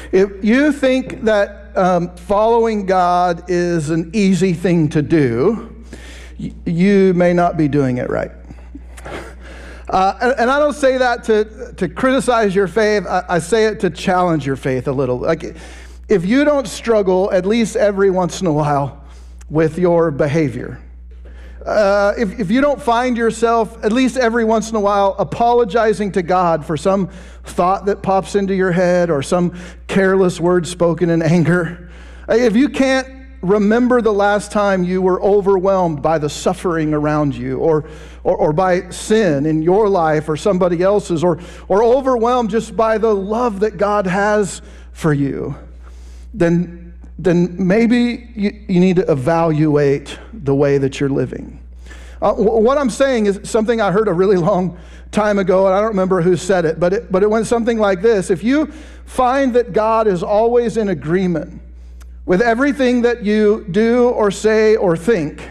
If you think that following God is an easy thing to do, you may not be doing it right. And I don't say that to criticize your faith. I say it to challenge your faith a little. Like, if you don't struggle at least every once in a while with your behavior, if you don't find yourself at least every once in a while apologizing to God for some thought that pops into your head or some careless word spoken in anger, if you can't remember the last time you were overwhelmed by the suffering around you or by sin in your life or somebody else's, or overwhelmed just by the love that God has for you, then maybe you need to evaluate the way that you're living. What I'm saying is something I heard a really long time ago, and I don't remember who said it, but it went something like this. If you find that God is always in agreement with everything that you do or say or think,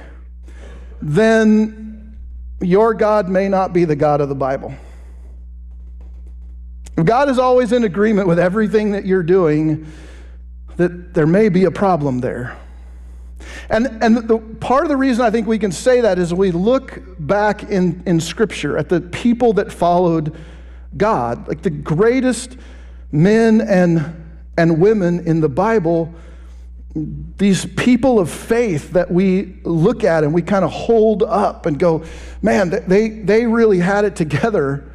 then your God may not be the God of the Bible. If God is always in agreement with everything that you're doing, that there may be a problem there. And the part of the reason I think we can say that is we look back in Scripture at the people that followed God, like the greatest men and women in the Bible, these people of faith that we look at and we kind of hold up and go, man, they really had it together.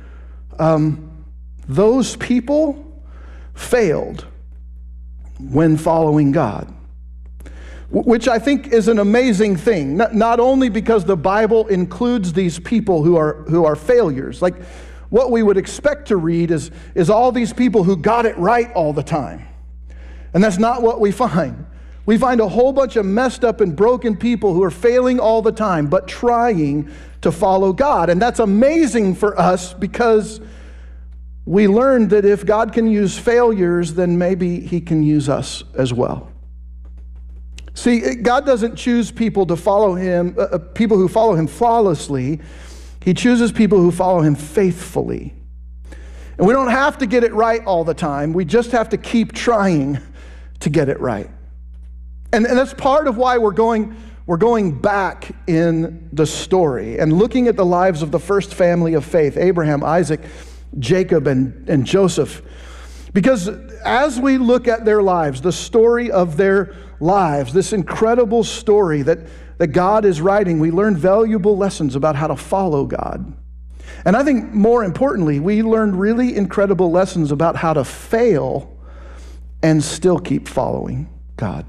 Those people failed when following God, which I think is an amazing thing. Not only because the Bible includes these people who are failures. Like, what we would expect to read is all these people who got it right all the time. And that's not what we find. We find a whole bunch of messed up and broken people who are failing all the time, but trying to follow God. And that's amazing for us because we learned that if God can use failures, then maybe He can use us as well. See, God doesn't choose people to follow Him, people who follow Him flawlessly. He chooses people who follow Him faithfully. And we don't have to get it right all the time. We just have to keep trying to get it right. And that's part of why we're going back in the story and looking at the lives of the first family of faith, Abraham, Isaac, Jacob, and Joseph. Because as we look at their lives, the story of their lives, this incredible story that God is writing, we learn valuable lessons about how to follow God. And I think more importantly, we learn really incredible lessons about how to fail and still keep following God.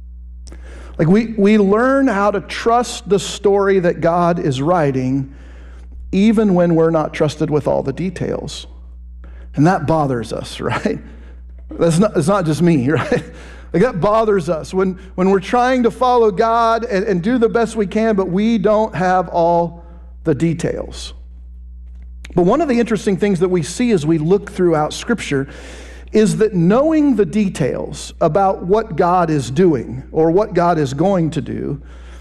Like, we learn how to trust the story that God is writing even when we're not trusted with all the details. And that bothers us, right? It's not just me, right? Like, that bothers us when we're trying to follow God and do the best we can, but we don't have all the details. But one of the interesting things that we see as we look throughout Scripture is that knowing the details about what God is doing or what God is going to do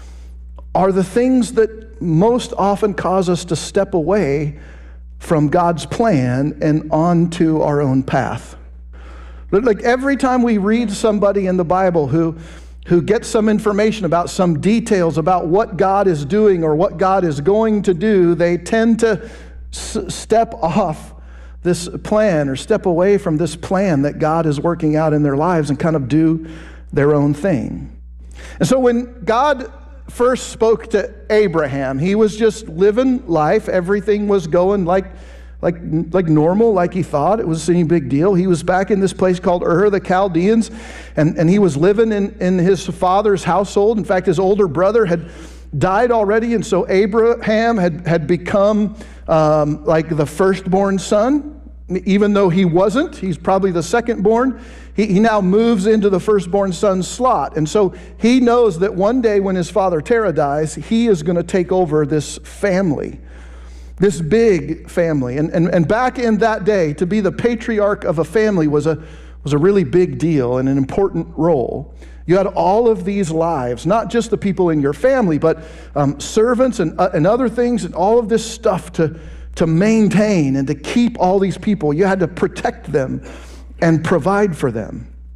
are the things that most often cause us to step away from God's plan and onto our own path. Like, every time we read somebody in the Bible who gets some information about some details about what God is doing or what God is going to do, they tend to step off this plan or step away from this plan that God is working out in their lives and kind of do their own thing. And so when God first spoke to Abraham, he was just living life. Everything was going like normal, like he thought. It was any big deal. He was back in this place called Ur of the Chaldeans, and he was living in his father's household. In fact, his older brother had died already, and so Abraham had become like the firstborn son. Even though he wasn't, he's probably the secondborn. He now moves into the firstborn son's slot. And so he knows that one day when his father Terah dies, he is going to take over this family, this big family. And back in that day, to be the patriarch of a family was a really big deal and an important role. You had all of these lives, not just the people in your family, but servants and other things and all of this stuff to maintain and to keep all these people. You had to protect them and provide for them.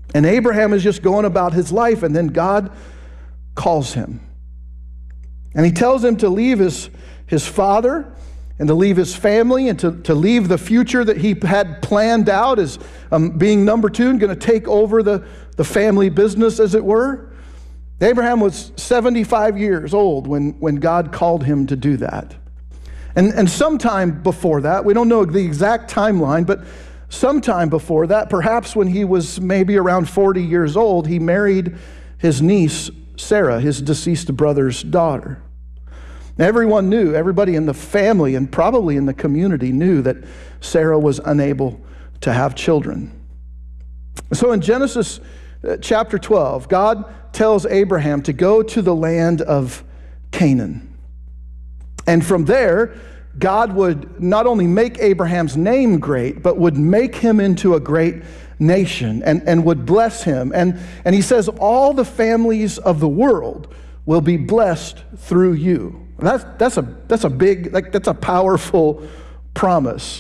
And Abraham is just going about his life, and then God calls him. And he tells him to leave his father and to leave his family and to leave the future that he had planned out as being number two and going to take over the family business, as it were. Abraham was 75 years old when God called him to do that. And sometime before that, we don't know the exact timeline, but sometime before that, perhaps when he was maybe around 40 years old, he married his niece, Sarah, his deceased brother's daughter. Everyone knew, everybody in the family and probably in the community knew that Sarah was unable to have children. So in Genesis chapter 12, God tells Abraham to go to the land of Canaan. And from there, God would not only make Abraham's name great, but would make him into a great nation and would bless him. And he says, all the families of the world will be blessed through you. That's a big, that's a powerful promise.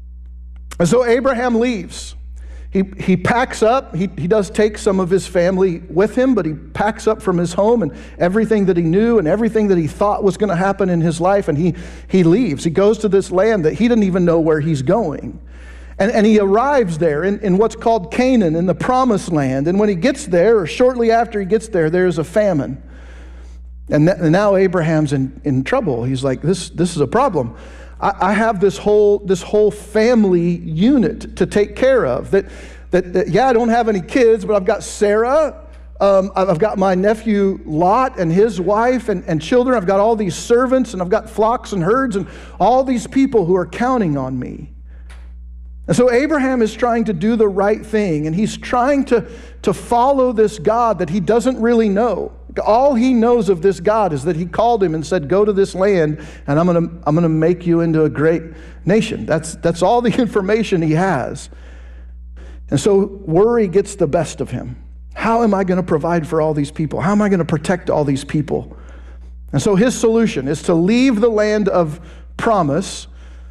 And so Abraham leaves. He packs up. He does take some of his family with him, but he packs up from his home and everything that he knew and everything that he thought was going to happen in his life, and he leaves. He goes to this land that he didn't even know where he's going. And he arrives there in what's called Canaan, in the promised land. And when he gets there, or shortly after he gets there, there's a famine. And now Abraham's in trouble. He's like, this is a problem. I have this whole family unit to take care of. That I don't have any kids, but I've got Sarah. I've got my nephew Lot and his wife and children. I've got all these servants, and I've got flocks and herds and all these people who are counting on me. And so Abraham is trying to do the right thing, and he's trying to follow this God that he doesn't really know. All he knows of this God is that he called him and said, go to this land, and I'm gonna make you into a great nation. That's all the information he has. And so worry gets the best of him. How am I going to provide for all these people? How am I going to protect all these people? And so his solution is to leave the land of promise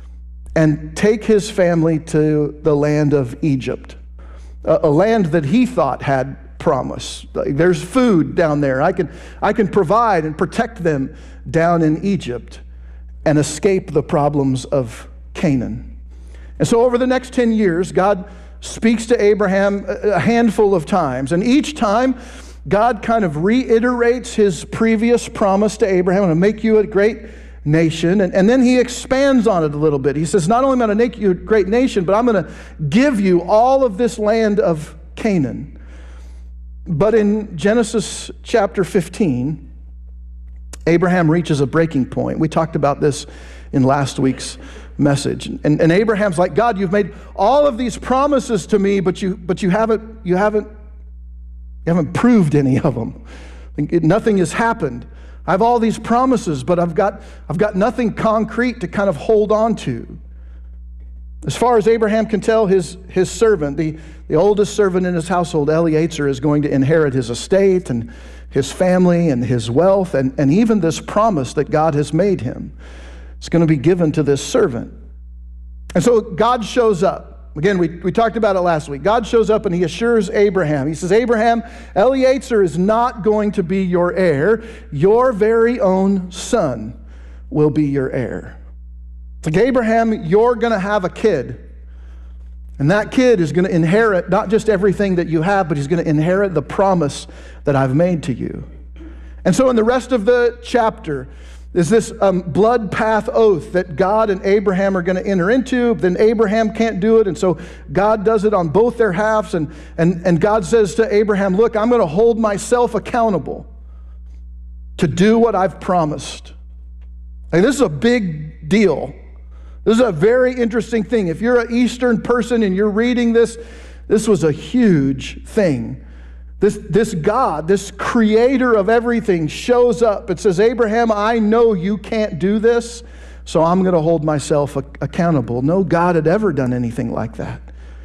and take his family to the land of Egypt, a land that he thought had promise. There's food down there. I can provide and protect them down in Egypt and escape the problems of Canaan. And so over the next 10 years, God speaks to Abraham a handful of times. And each time, God kind of reiterates his previous promise to Abraham, I'm going to make you a great nation. And then he expands on it a little bit. He says, not only am I going to make you a great nation, but I'm going to give you all of this land of Canaan. But in Genesis chapter 15, Abraham reaches a breaking point. We talked about this in last week's message. And Abraham's like, God, you've made all of these promises to me, but you haven't proved any of them. Nothing has happened. I have all these promises, but I've got nothing concrete to kind of hold on to. As far as Abraham can tell, his servant, the oldest servant in his household, Eliezer, is going to inherit his estate and his family and his wealth, and even this promise that God has made him. It's going to be given to this servant. And so God shows up. Again, we talked about it last week. God shows up and he assures Abraham. He says, Abraham, Eliezer is not going to be your heir. Your very own son will be your heir. It's like, Abraham, you're going to have a kid. And that kid is going to inherit not just everything that you have, but he's going to inherit the promise that I've made to you. And so in the rest of the chapter, is this blood path oath that God and Abraham are going to enter into. Then Abraham can't do it, and so God does it on both their halves. And God says to Abraham, look, I'm going to hold myself accountable to do what I've promised. Like, this is a big deal. This is a very interesting thing. If you're an Eastern person and you're reading this, this was a huge thing. This God, this creator of everything, shows up. It says, Abraham, I know you can't do this, so I'm going to hold myself accountable. No God had ever done anything like that.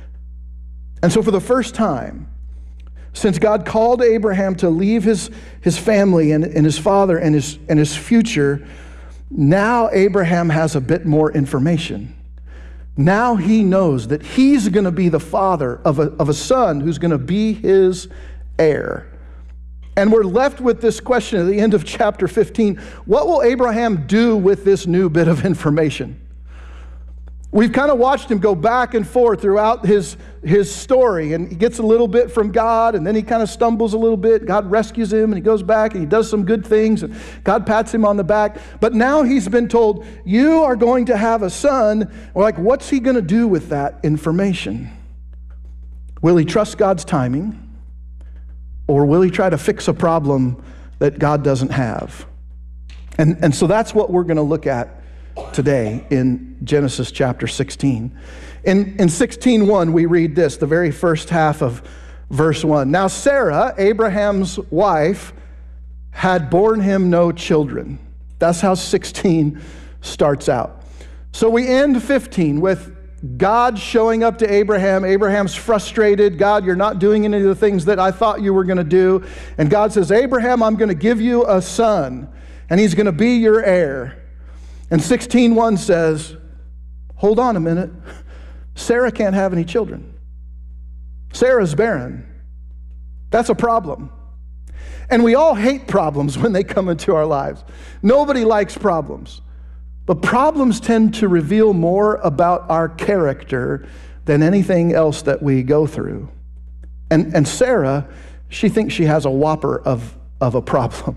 And so for the first time, since God called Abraham to leave his family and his father and his future, now Abraham has a bit more information. Now he knows that he's going to be the father of a son who's going to be his heir. And we're left with this question at the end of chapter 15. What will Abraham do with this new bit of information? We've kind of watched him go back and forth throughout his story, and he gets a little bit from God, and then he kind of stumbles a little bit. God rescues him, and he goes back, and he does some good things, and God pats him on the back. But now he's been told, you are going to have a son. We're like, what's he going to do with that information? Will he trust God's timing, or will he try to fix a problem that God doesn't have? And so that's what we're going to look at today in Genesis chapter 16. In 16:1, we read this, the very first half of verse 1. Now Sarah, Abraham's wife, had borne him no children. That's how 16 starts out. So we end 15 with God showing up to Abraham. Abraham's frustrated. God, you're not doing any of the things that I thought you were going to do. And God says, Abraham, I'm going to give you a son, and he's going to be your heir. And 16:1 says, hold on a minute. Sarah can't have any children. Sarah's barren. That's a problem. And we all hate problems when they come into our lives. Nobody likes problems. But problems tend to reveal more about our character than anything else that we go through. And Sarah, she thinks she has a whopper of a problem.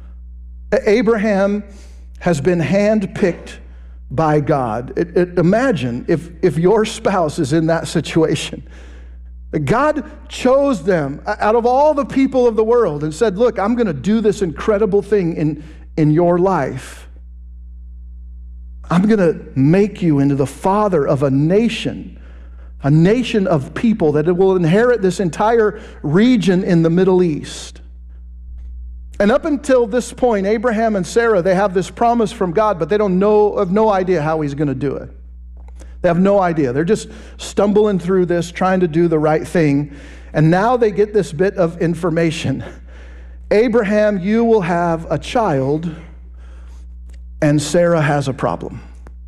Abraham has been handpicked by God. Imagine if your spouse is in that situation. God chose them out of all the people of the world and said, look, I'm going to do this incredible thing in your life. I'm going to make you into the father of a nation of people that will inherit this entire region in the Middle East. And up until this point, Abraham and Sarah, they have this promise from God, but they have no idea how he's going to do it. They have no idea. They're just stumbling through this, trying to do the right thing. And now they get this bit of information. Abraham, you will have a child, and Sarah has a problem.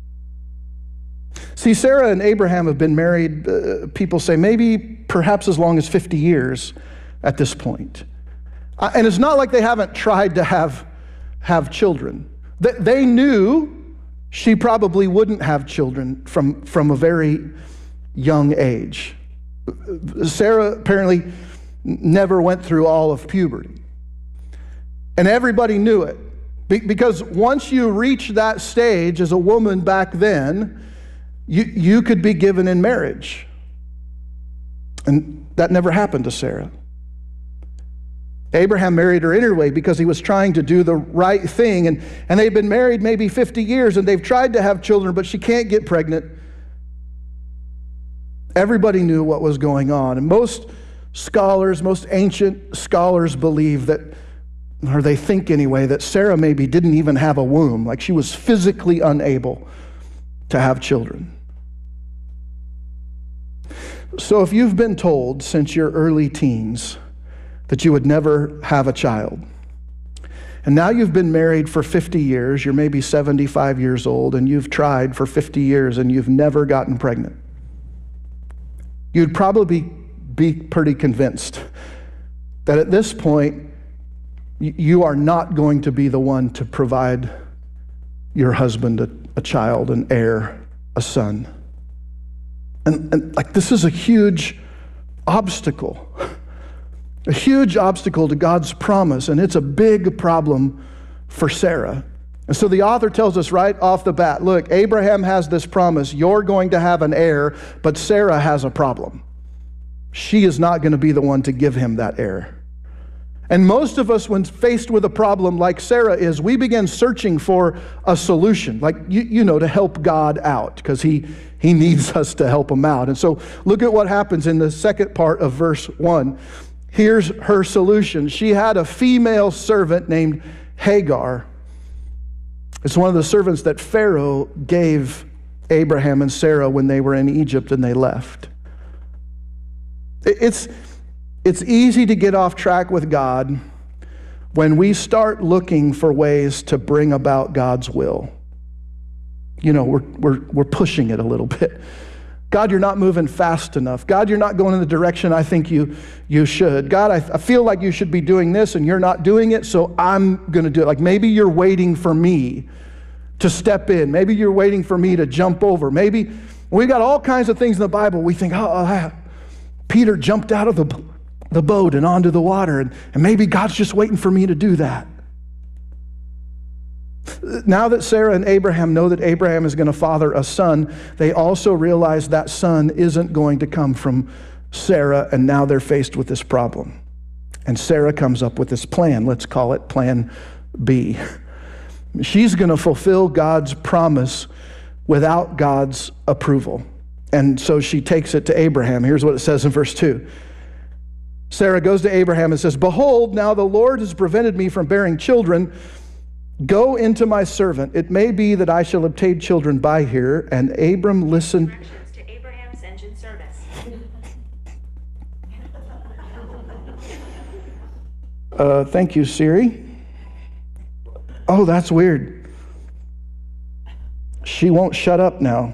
See, Sarah and Abraham have been married, people say, maybe perhaps as long as 50 years at this point. And it's not like they haven't tried to have children. They knew she probably wouldn't have children from a very young age. Sarah apparently never went through all of puberty. And everybody knew it. Because once you reach that stage as a woman back then, you could be given in marriage. And that never happened to Sarah. Abraham married her anyway because he was trying to do the right thing. And they've been married maybe 50 years, and they've tried to have children, but she can't get pregnant. Everybody knew what was going on. And most ancient scholars believe that, or they think anyway, that Sarah maybe didn't even have a womb, like she was physically unable to have children. So if you've been told since your early teens that you would never have a child, and now you've been married for 50 years, you're maybe 75 years old, and you've tried for 50 years and you've never gotten pregnant, you'd probably be pretty convinced that at this point, you are not going to be the one to provide your husband a child, an heir, a son. And like, this is a huge obstacle. A huge obstacle to God's promise, and it's a big problem for Sarah. And so the author tells us right off the bat, look, Abraham has this promise, you're going to have an heir, but Sarah has a problem. She is not going to be the one to give him that heir. And most of us, when faced with a problem like Sarah is, we begin searching for a solution, like, to help God out, because he needs us to help him out. And so look at what happens in the second part of verse 1. Here's her solution. She had a female servant named Hagar. It's one of the servants that Pharaoh gave Abraham and Sarah when they were in Egypt and they left. It's easy to get off track with God when we start looking for ways to bring about God's will. we're pushing it a little bit. God, you're not moving fast enough. God, you're not going in the direction I think you should. God, I feel like you should be doing this and you're not doing it, so I'm going to do it. Like maybe you're waiting for me to step in. Maybe you're waiting for me to jump over. Maybe we got all kinds of things in the Bible. We think, Peter jumped out of the boat and onto the water, and maybe God's just waiting for me to do that. Now that Sarah and Abraham know that Abraham is going to father a son, they also realize that son isn't going to come from Sarah, and now they're faced with this problem. And Sarah comes up with this plan. Let's call it Plan B. She's going to fulfill God's promise without God's approval. And so she takes it to Abraham. Here's what it says in verse 2. Sarah goes to Abraham and says, "Behold, now the Lord has prevented me from bearing children. Go into my servant. It may be that I shall obtain children by her." And Abram listened. Directions to Abraham's engine service. Thank you, Siri. Oh, that's weird. She won't shut up now.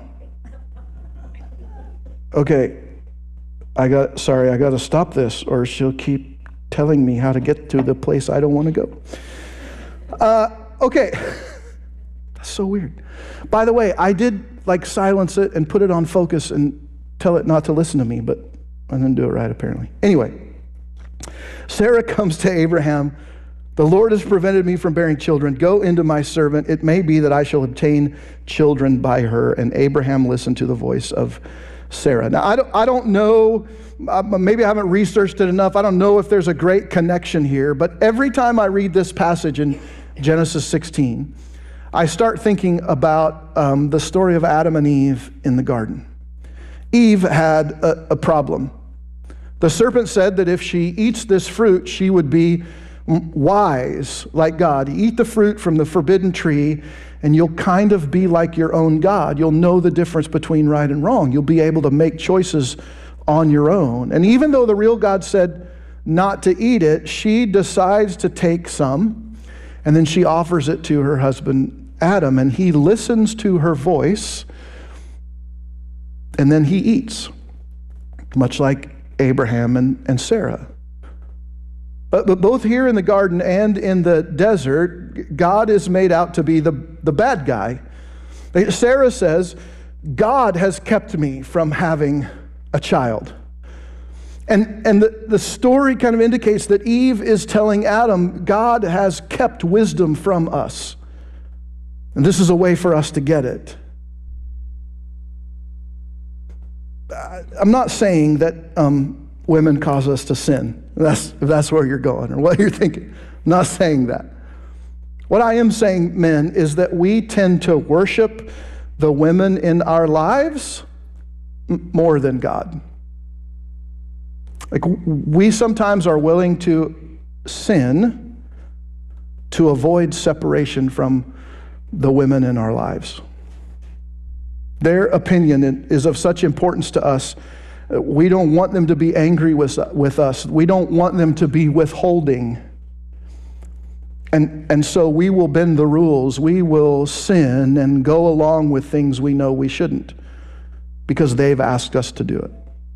Okay, I got to stop this, or she'll keep telling me how to get to the place I don't want to go. Okay, that's so weird. By the way, I did silence it and put it on focus and tell it not to listen to me, but I didn't do it right apparently. Anyway, Sarah comes to Abraham. "The Lord has prevented me from bearing children. Go into my servant. It may be that I shall obtain children by her." And Abraham listened to the voice of Sarah. Now, I don't know, maybe I haven't researched it enough. I don't know if there's a great connection here, but every time I read this passage in Genesis 16, I start thinking about the story of Adam and Eve in the garden. Eve had a problem. The serpent said that if she eats this fruit, she would be wise like God. Eat the fruit from the forbidden tree, and you'll kind of be like your own God. You'll know the difference between right and wrong. You'll be able to make choices on your own. And even though the real God said not to eat it, she decides to take some, and then she offers it to her husband Adam, and he listens to her voice, and then he eats, much like Abraham and Sarah. But both here in the garden and in the desert, God is made out to be the bad guy. Sarah says, "God has kept me from having a child." And the story kind of indicates that Eve is telling Adam, God has kept wisdom from us. And this is a way for us to get it. I'm not saying that women cause us to sin. If that's where you're going or what you're thinking. I'm not saying that. What I am saying, men, is that we tend to worship the women in our lives more than God. We sometimes are willing to sin to avoid separation from the women in our lives. Their opinion is of such importance to us. We don't want them to be angry with us. We don't want them to be withholding. And so we will bend the rules. We will sin and go along with things we know we shouldn't because they've asked us to do it.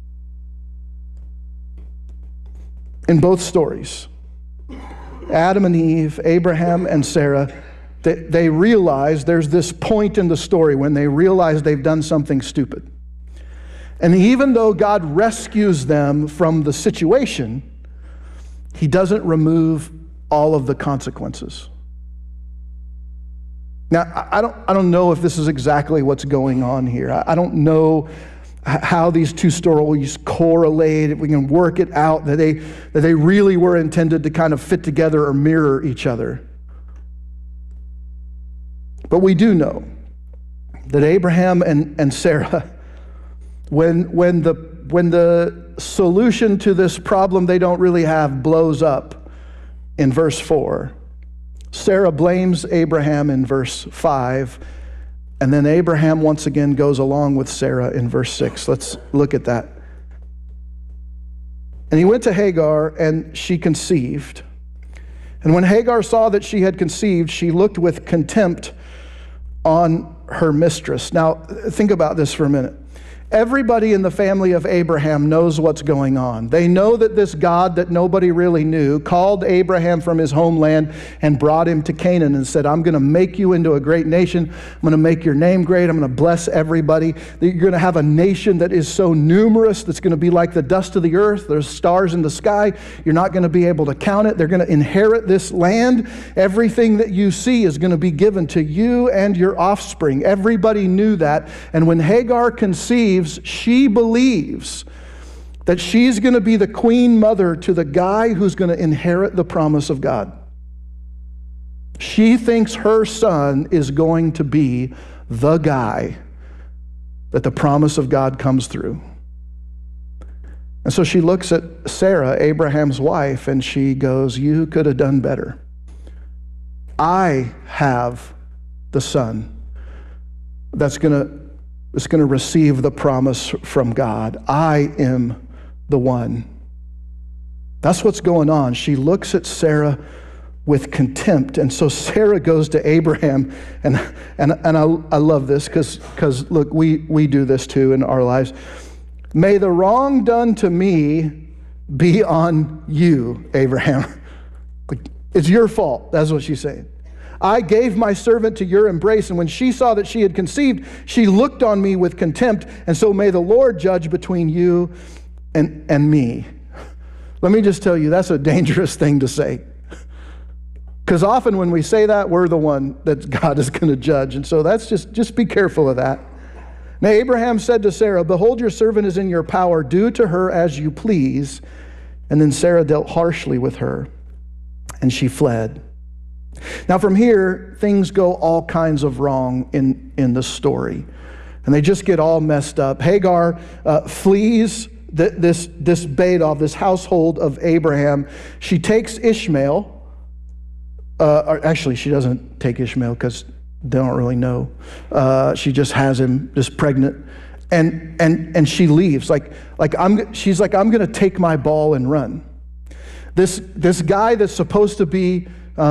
In both stories, Adam and Eve, Abraham and Sarah, they realize there's this point in the story when they realize they've done something stupid. And even though God rescues them from the situation, He doesn't remove all of the consequences. Now, I don't know if this is exactly what's going on here. I don't know how these two stories correlate, if we can work it out, that they really were intended to kind of fit together or mirror each other. But we do know that Abraham and Sarah, when the solution to this problem they don't really have blows up in verse 4, Sarah blames Abraham in verse 5, and then Abraham once again goes along with Sarah in verse 6. Let's look at that. And he went to Hagar, and she conceived. And when Hagar saw that she had conceived, she looked with contempt on her mistress. Now, think about this for a minute. Everybody in the family of Abraham knows what's going on. They know that this God that nobody really knew called Abraham from his homeland and brought him to Canaan and said, I'm going to make you into a great nation. I'm going to make your name great. I'm going to bless everybody. You're going to have a nation that is so numerous that's going to be like the dust of the earth. There's stars in the sky. You're not going to be able to count it. They're going to inherit this land. Everything that you see is going to be given to you and your offspring. Everybody knew that. And when Hagar conceives, she believes that she's going to be the queen mother to the guy who's going to inherit the promise of God. She thinks her son is going to be the guy that the promise of God comes through. And so she looks at Sarah, Abraham's wife, and she goes, you could have done better. I have the son that's going to receive the promise from God. I am the one. That's what's going on. She looks at Sarah with contempt. And so Sarah goes to Abraham, and I love this because look, we do this too in our lives. May the wrong done to me be on you, Abraham. It's your fault. That's what she's saying. I gave my servant to your embrace, and when she saw that she had conceived, she looked on me with contempt, and so may the Lord judge between you and me. Let me just tell you, that's a dangerous thing to say. Because often when we say that, we're the one that God is going to judge, and so that's just be careful of that. Now Abraham said to Sarah, behold, your servant is in your power. Do to her as you please. And then Sarah dealt harshly with her, and she fled. Now from here, things go all kinds of wrong in the story. And they just get all messed up. Hagar flees this beit of this household of Abraham. She takes Ishmael. Or actually, she doesn't take Ishmael because they don't really know. She just has him, just pregnant. And she leaves. She's like, I'm going to take my ball and run. This guy that's supposed to be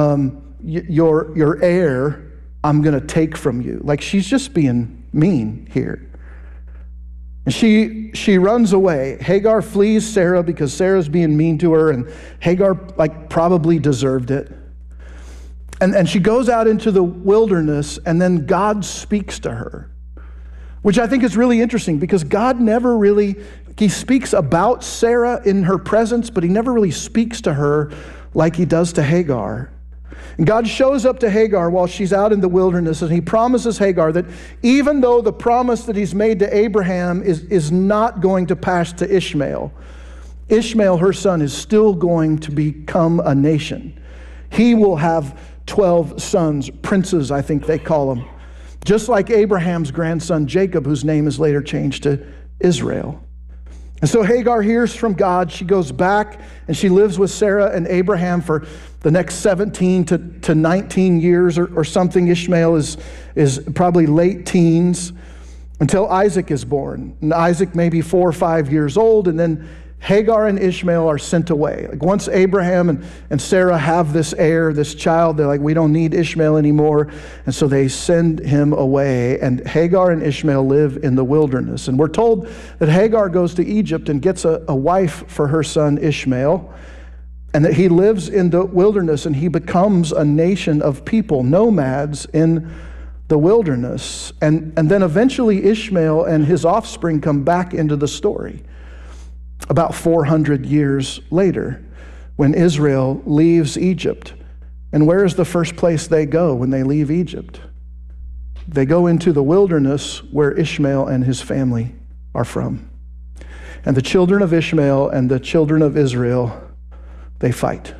your heir, I'm going to take from you. Like, she's just being mean here. And she runs away. Hagar flees Sarah because Sarah's being mean to her, and Hagar probably deserved it. And she goes out into the wilderness, and then God speaks to her, which I think is really interesting because God never really, he speaks about Sarah in her presence, but he never really speaks to her like he does to Hagar. And God shows up to Hagar while she's out in the wilderness, and he promises Hagar that even though the promise that he's made to Abraham is not going to pass to Ishmael, Ishmael, her son, is still going to become a nation. He will have 12 sons, princes, I think they call them, just like Abraham's grandson Jacob, whose name is later changed to Israel. And so Hagar hears from God. She goes back and she lives with Sarah and Abraham for the next 17 to 19 years or something. Ishmael is probably late teens until Isaac is born. And Isaac may be 4 or 5 years old, and then Hagar and Ishmael are sent away. Like, once Abraham and Sarah have this heir, this child, they're like, we don't need Ishmael anymore. And so they send him away, and Hagar and Ishmael live in the wilderness. And we're told that Hagar goes to Egypt and gets a wife for her son Ishmael, and that he lives in the wilderness, and he becomes a nation of people, nomads in the wilderness. And then eventually Ishmael and his offspring come back into the story. About 400 years later, when Israel leaves Egypt. And where is the first place they go when they leave Egypt? They go into the wilderness where Ishmael and his family are from. And the children of Ishmael and the children of Israel, they fight.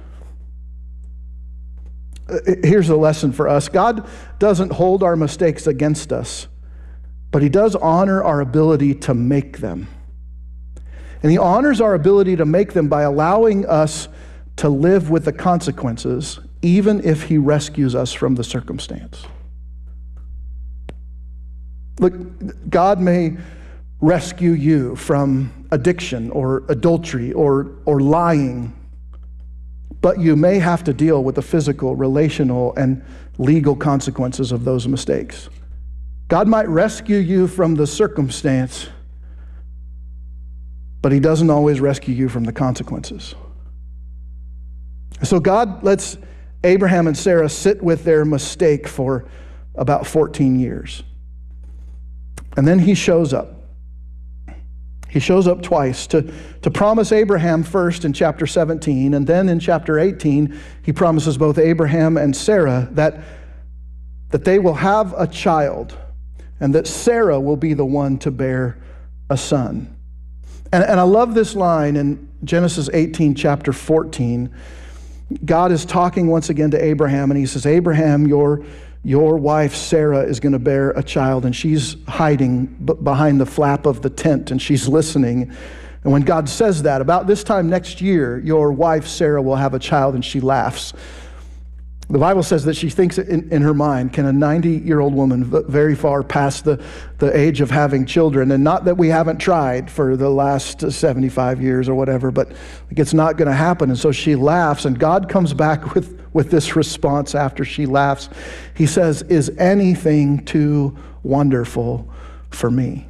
Here's a lesson for us. God doesn't hold our mistakes against us, but he does honor our ability to make them. And he honors our ability to make them by allowing us to live with the consequences, even if he rescues us from the circumstance. Look, God may rescue you from addiction or adultery or lying, but you may have to deal with the physical, relational, and legal consequences of those mistakes. God might rescue you from the circumstance, but he doesn't always rescue you from the consequences. So God lets Abraham and Sarah sit with their mistake for about 14 years. And then he shows up. He shows up twice to promise Abraham first in chapter 17, and then in chapter 18, he promises both Abraham and Sarah that they will have a child, and that Sarah will be the one to bear a son. And I love this line in Genesis 18, chapter 14. God is talking once again to Abraham, and he says, Abraham, your wife Sarah is going to bear a child, and she's hiding behind the flap of the tent, and she's listening. And when God says that, about this time next year, your wife Sarah will have a child, and she laughs. The Bible says that she thinks in her mind, can a 90-year-old woman, very far past the age of having children, and not that we haven't tried for the last 75 years or whatever, but it's not going to happen. And so she laughs, and God comes back with this response after she laughs. He says, is anything too wonderful for me?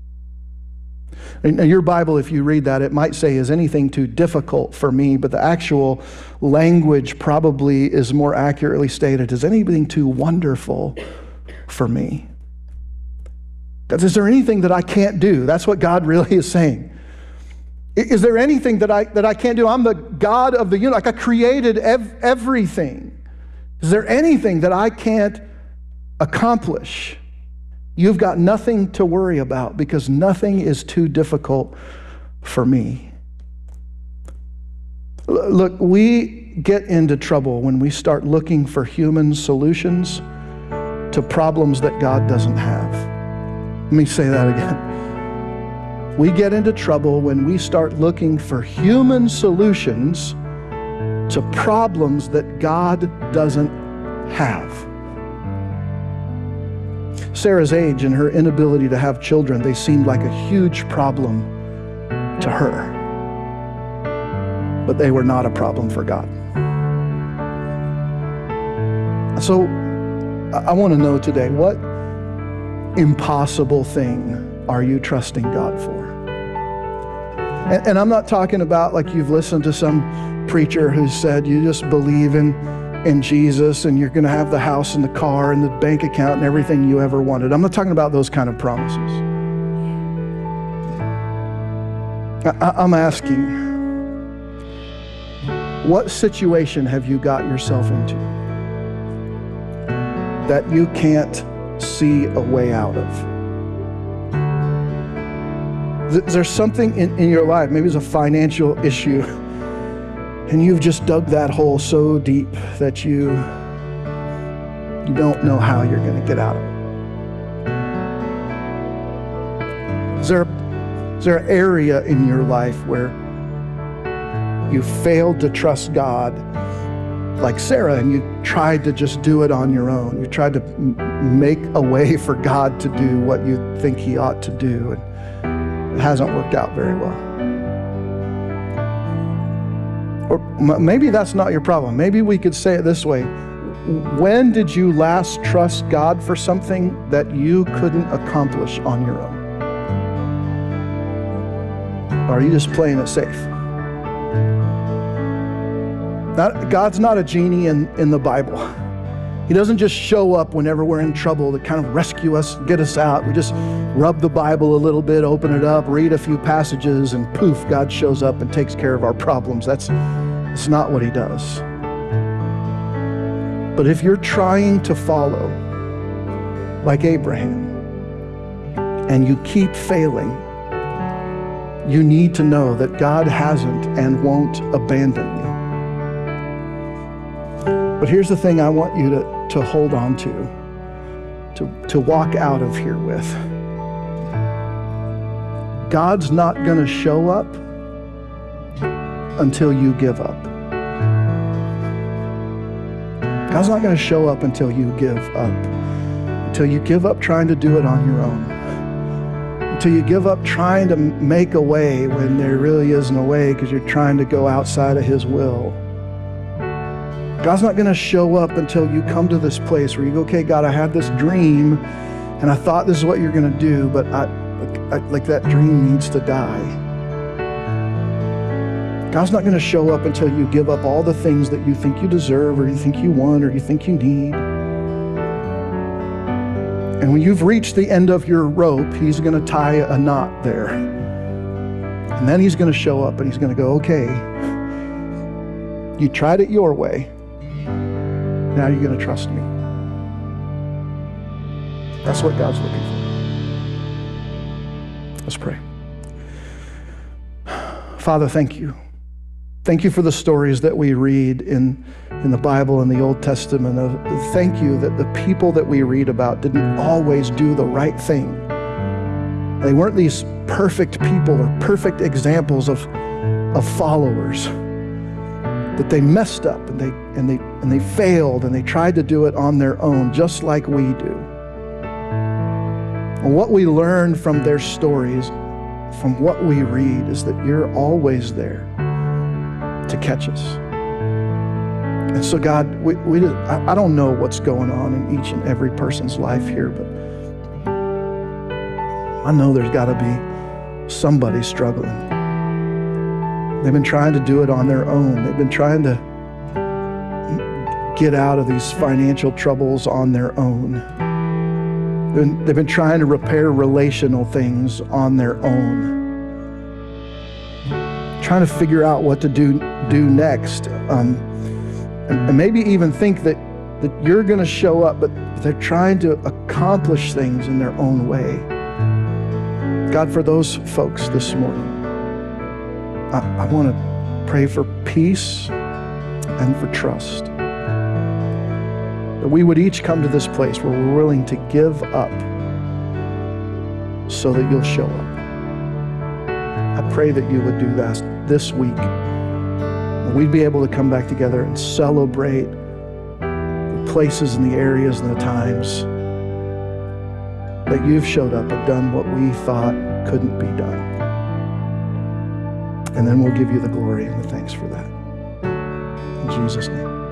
In your Bible, if you read that, it might say, is anything too difficult for me? But the actual language probably is more accurately stated, is anything too wonderful for me? God, is there anything that I can't do? That's what God really is saying. Is there anything that I can't do? I'm the God of the universe. Like I created everything. Is there anything that I can't accomplish? You've got nothing to worry about because nothing is too difficult for me. Look, we get into trouble when we start looking for human solutions to problems that God doesn't have. Let me say that again. We get into trouble when we start looking for human solutions to problems that God doesn't have. Sarah's age and her inability to have children, they seemed like a huge problem to her. But they were not a problem for God. So I want to know today, what impossible thing are you trusting God for? And I'm not talking about like you've listened to some preacher who said you just believe in Jesus and you're going to have the house and the car and the bank account and everything you ever wanted. I'm not talking about those kind of promises. I'm asking, what situation have you got yourself into that you can't see a way out of? There's something in your life, maybe it's a financial issue, and you've just dug that hole so deep that you don't know how you're going to get out of it. Is there an area in your life where you failed to trust God like Sarah and you tried to just do it on your own? You tried to make a way for God to do what you think he ought to do, and it hasn't worked out very well. Or maybe that's not your problem. Maybe we could say it this way. When did you last trust God for something that you couldn't accomplish on your own? Or are you just playing it safe? God's not a genie in the Bible. He doesn't just show up whenever we're in trouble to kind of rescue us, get us out. We just rub the Bible a little bit, open it up, read a few passages, and poof, God shows up and takes care of our problems. That's not what he does. But if you're trying to follow like Abraham and you keep failing, you need to know that God hasn't and won't abandon you. But here's the thing I want you to hold on to walk out of here with. God's not going to show up until you give up. God's not going to show up until you give up. Until you give up trying to do it on your own. Until you give up trying to make a way when there really isn't a way because you're trying to go outside of his will. God's not going to show up until you come to this place where you go, okay, God, I had this dream And I thought this is what you're going to do, but like that dream needs to die. God's not going to show up until you give up all the things that you think you deserve or you think you want or you think you need. And when you've reached the end of your rope, he's going to tie a knot there. And then he's going to show up and he's going to go, okay, you tried it your way. Now you're going to trust me. That's what God's looking for. Let's pray. Father, thank you. Thank you for the stories that we read in the Bible and the Old Testament. Thank you that the people that we read about didn't always do the right thing. They weren't these perfect people or perfect examples of followers. That they messed up and they failed and they tried to do it on their own, just like we do. And what we learn from their stories, from what we read, is that you're always there to catch us. And so God, I don't know what's going on in each and every person's life here, but I know there's got to be somebody struggling. They've been trying to do it on their own. They've been trying to get out of these financial troubles on their own. They've been trying to repair relational things on their own. Trying to figure out what to do next. And maybe even think that you're going to show up, but they're trying to accomplish things in their own way. God, for those folks this morning, I want to pray for peace and for trust. That we would each come to this place where we're willing to give up so that you'll show up. I pray that you would do that this week. And we'd be able to come back together and celebrate the places and the areas and the times that you've showed up and done what we thought couldn't be done. And then we'll give you the glory and the thanks for that. In Jesus' name.